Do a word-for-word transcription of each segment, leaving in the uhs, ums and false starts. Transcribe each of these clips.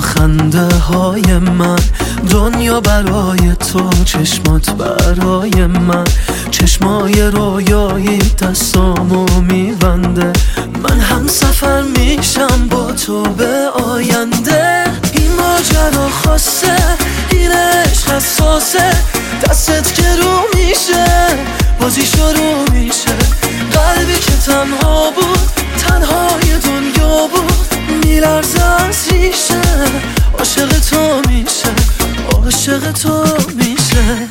خنده های من، دنیا برای تو، چشمات برای من، چشمای رویایی دستامو میبنده. من هم سفر میشم با تو به آینده. این ماجرا خاصه، این عشق حساسه، دستت که رو میشه بازی شروع میشه. قلبی که تنها بود، تنهای دنیا بود، میلرزه از ریشه. عاشق تو میشه، عاشق تو میشه.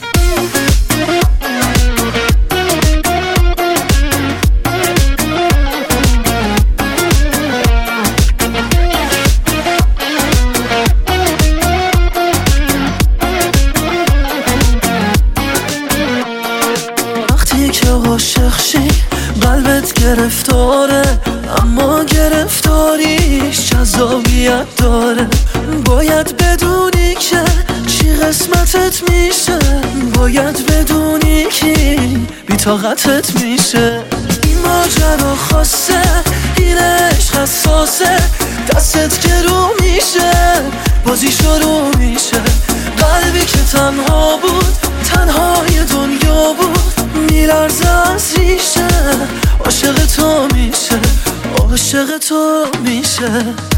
وقتی که عاشق شی قلبت گرفتاره، اما گرفتاریش جذابیت داره. باید بدونی که چی قسمتت میشه، باید بدونی که بی طاقتت میشه. این ماجرا خاصه، این عشق حساسه، دستت که رو میشه بازی شروع میشه. قلبی که تنها بود، تنهای دنیا بود، میلرزه از ریشه. عاشق تو میشه، عاشق تو میشه.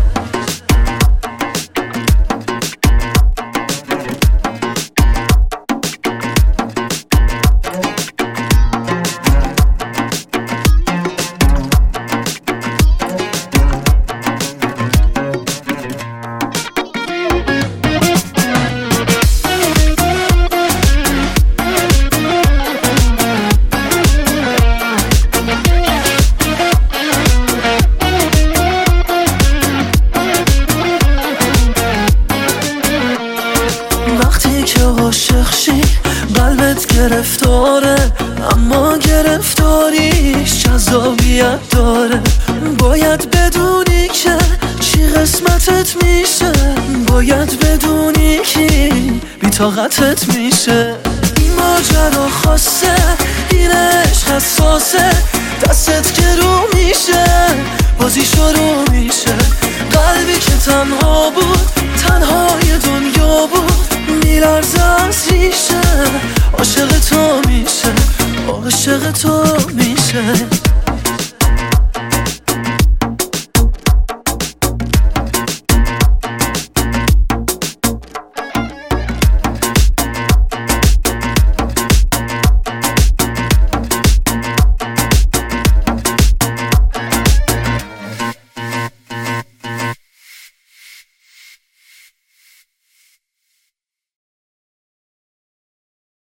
وقتی که عاشق شی قلبت گرفتاره، اما گرفتاریش جذابیت داره. باید بدونی که چی قسمتت میشه، باید بدونی که بی طاقتت میشه. این ماجرا خاصه، این عشق حساسه، دستت که رو میشه بازی شروع میشه. قلبی که تنها بود، تنهای دنیا بود، میلرزه از ریشه. عاشق تو میشه، عاشق تو میشه.